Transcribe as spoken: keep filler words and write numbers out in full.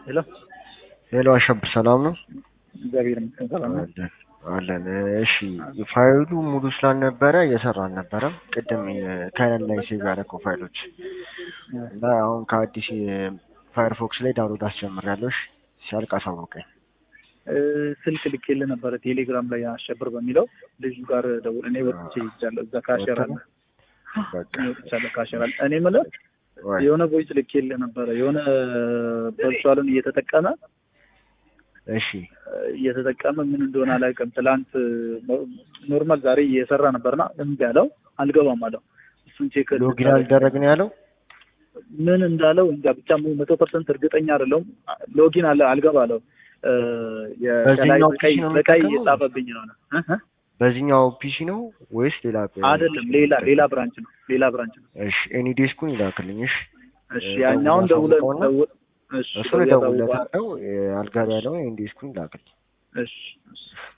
ሄሎ ሄሎ አሸብር ሰላም ነው? እግዚአብሔር ይመስገን ሰላም ነው። አለን። እሺ ፋይሉ ሙሉ ስላልነበረ እየሰራ አልነበረም። ቅድም ከነን ላይ ሴቭ ያደረገው ፋይሎች እና አሁን ከአዲስ ፋየርፎክስ ላይ ዳውንሎድ አስጀምሬያለሁ። እሺ ሲያልቅ አሳውቀኝ። ስልክ ልኬልህ ነበረ ቴሌግራም ላይ አሸብር በሚለው ልጁ ጋር ደውል። እኔ ወጥቼ ይቻለሁ እዛ ካሸራ አለ በቃ ወጥቻለሁ ካሸራ አለ። እኔ የምልህ የሆነ ቮይስ ልኬልህ ነበረ የሆነ ቨርቹዋልን እየተጠቀመ እሺ እየተጠቀመ ምን እንደሆነ አላውቅም። ትላንት ኖርማል ዛሬ እየሰራ ነበርና እምቢ አለው አልገባም አለው። እሱን ቼክ ሎጊን አልደረግን ያለው ምን እንዳለው እንጃ ብቻ መቶ ፐርሰንት እርግጠኛ አይደለሁም። ሎጊን አለ አልገባ አለው። የከላይ በቀይ በቀይ እየጻፈብኝ ነው እ በዚህኛው ፒሲ ነው ወይስ ሌላ? አይደለም ሌላ ሌላ ብራንች ነው ሌላ ብራንች ነው። እሺ ኤኒ ዴስኩን ይላክልኝ። እሺ እሺ ያኛውን ደውለን ደውል እሺ እሱ ደውለታው አልጋባ ያለው ኤኒ ዴስኩን ይላክልኝ። እሺ